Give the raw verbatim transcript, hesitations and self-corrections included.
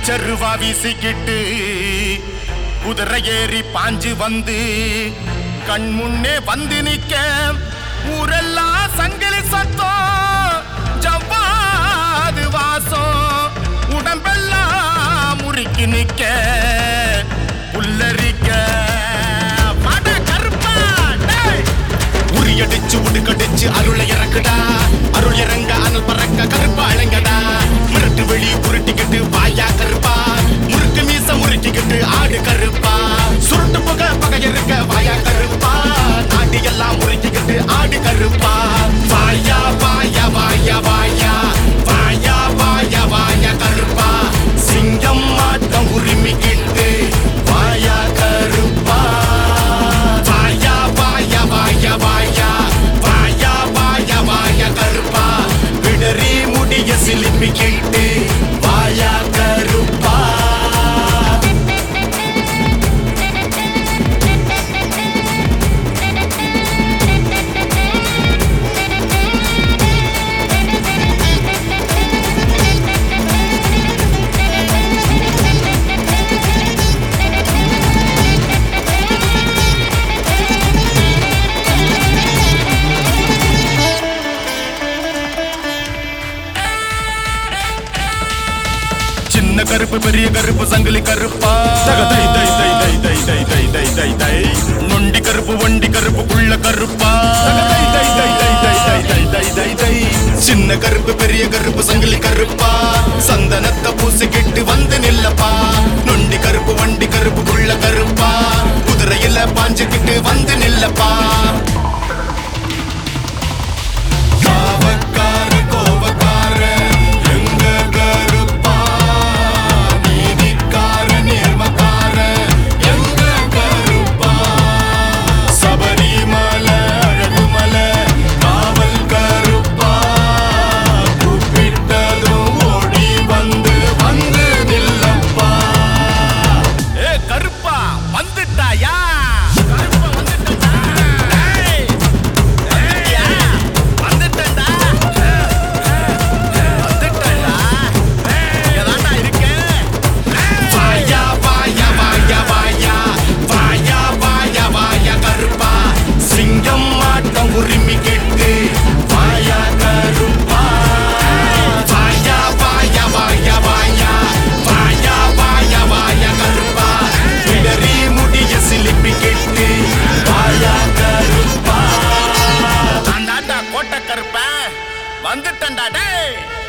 செருவா வீசிக்கிட்டு குதிரை ஏறி பாஞ்சு வந்து கண் முன்னே வந்து நிக்க ஊரெல்லாம் சங்கிலி சத்தம் ஜவ்வாது வாசம் உடம்பெல்லாம் முறுக்கி நிக்க புல்லரிக்க உரியடிச்சு உடுக்கடிச்சு அருளை இறக்குடா அருள் இறங்க அனல் பறக்க கருப்பா அழங்கடா மிரட்டு வெளி புருட்டிக்கிட்டு வாயா கருப்பா முறுக்கு மீச முறுக்கிக்கிட்டு ஆடு கருப்பா சுருட்டு புகை பகை இருக்க வாயா கருப்பா நாடி எல்லாம் முறுக்கிக்கிட்டு ஆடு கருப்பா வாயா வாயா வாயா வாயா வாயா வாயா வாயா கருப்பா சிங்கம் மாட்டம் உரிமிக்கிட்டு வாயா கருப்பா வாயா வாயா வாயா வாயா வாயா வாயா வாயா கருப்பா விடறி முடிய சிலிப்பிக்கிட்டு வாயா கருப்பா சின்ன கருப்பு பெரிய கருப்பு சங்கிலி கருப்பா நொண்டி கருப்பு வண்டி கருப்பு புள்ள கருப்பா சின்ன கருப்பு பெரிய கருப்பு சங்கிலி கருப்பா சந்தனத்தை பூசிக்கிட்டு வந்து நில்லப்பா நொண்டி கருப்பு வண்டி கருப்பு புள்ள கருப்பா குதிரையில பாஞ்சுக்கிட்டு வந்து நில்லப்பா வந்துட்டேன்டா டேய்.